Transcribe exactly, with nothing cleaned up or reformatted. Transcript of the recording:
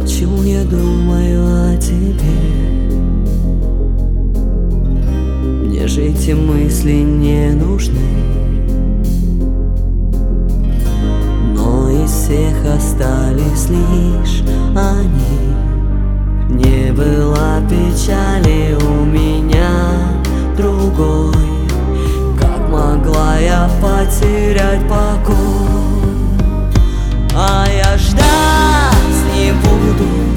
Почему я думаю о тебе? Мне же эти мысли не нужны, но из всех остались лишь они. Не было печали у меня другой. Как могла я потерять покой? А я ждать не буду,